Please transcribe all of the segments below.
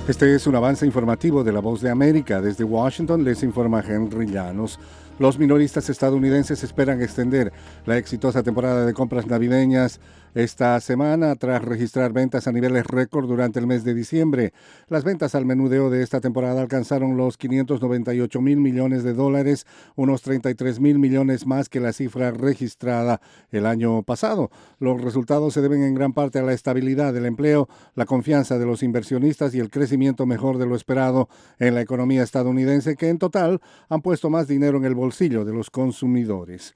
Este es un avance informativo de La Voz de América. Desde Washington les informa Henry Llanos. Los minoristas estadounidenses esperan extender la exitosa temporada de compras navideñas esta semana tras registrar ventas a niveles récord durante el mes de diciembre. Las ventas al menudeo de esta temporada alcanzaron los 598 mil millones de dólares, unos 33 mil millones más que la cifra registrada el año pasado. Los resultados se deben en gran parte a la estabilidad del empleo, la confianza de los inversionistas y el crecimiento mejor de lo esperado en la economía estadounidense, que en total han puesto más dinero en el bolsillo de los consumidores.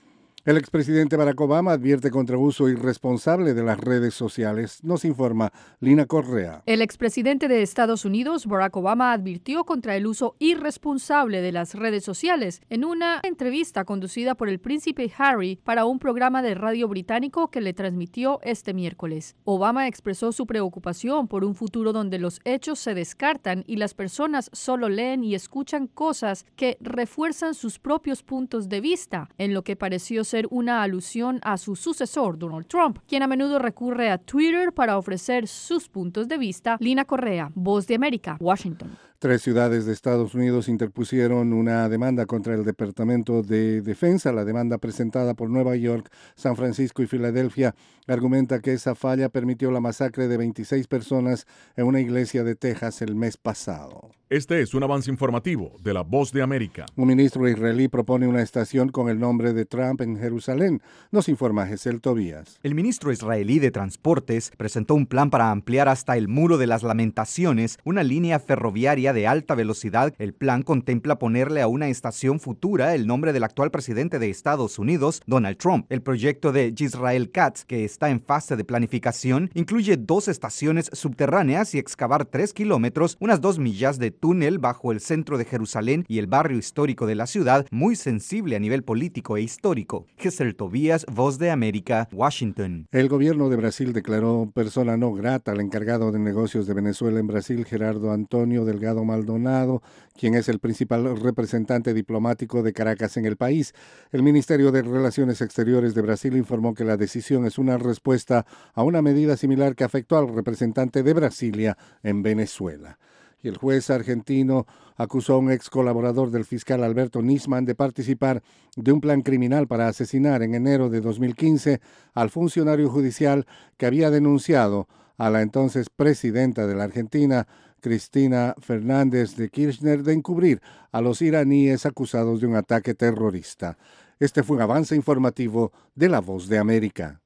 El expresidente Barack Obama advierte contra uso irresponsable de las redes sociales. Nos informa Lina Correa. El expresidente de Estados Unidos, Barack Obama, advirtió contra el uso irresponsable de las redes sociales en una entrevista conducida por el príncipe Harry para un programa de radio británico que le transmitió este miércoles. Obama expresó su preocupación por un futuro donde los hechos se descartan y las personas solo leen y escuchan cosas que refuerzan sus propios puntos de vista, en lo que pareció ser una alusión a su sucesor, Donald Trump, quien a menudo recurre a Twitter para ofrecer sus puntos de vista. Lina Correa, Voz de América, Washington. 3 ciudades de Estados Unidos interpusieron una demanda contra el Departamento de Defensa. La demanda presentada por Nueva York, San Francisco y Filadelfia argumenta que esa falla permitió la masacre de 26 personas en una iglesia de Texas el mes pasado. Este es un avance informativo de La Voz de América. Un ministro israelí propone una estación con el nombre de Trump en Jerusalén. Nos informa Gesel Tobías. El ministro israelí de Transportes presentó un plan para ampliar hasta el Muro de las Lamentaciones una línea ferroviaria de alta velocidad. El plan contempla ponerle a una estación futura el nombre del actual presidente de Estados Unidos, Donald Trump. El proyecto de Yisrael Katz, que está en fase de planificación, incluye 2 estaciones subterráneas y excavar 3 kilómetros, unas 2 millas de túnel bajo el centro de Jerusalén y el barrio histórico de la ciudad, muy sensible a nivel político e histórico. Gesel Tobías, Voz de América, Washington. El gobierno de Brasil declaró persona no grata al encargado de negocios de Venezuela en Brasil, Gerardo Antonio Delgado Maldonado, quien es el principal representante diplomático de Caracas en el país. El Ministerio de Relaciones Exteriores de Brasil informó que la decisión es una respuesta a una medida similar que afectó al representante de Brasilia en Venezuela. Y el juez argentino acusó a un ex colaborador del fiscal Alberto Nisman de participar de un plan criminal para asesinar en enero de 2015 al funcionario judicial que había denunciado a la entonces presidenta de la Argentina, Cristina Fernández de Kirchner, de encubrir a los iraníes acusados de un ataque terrorista. Este fue un avance informativo de La Voz de América.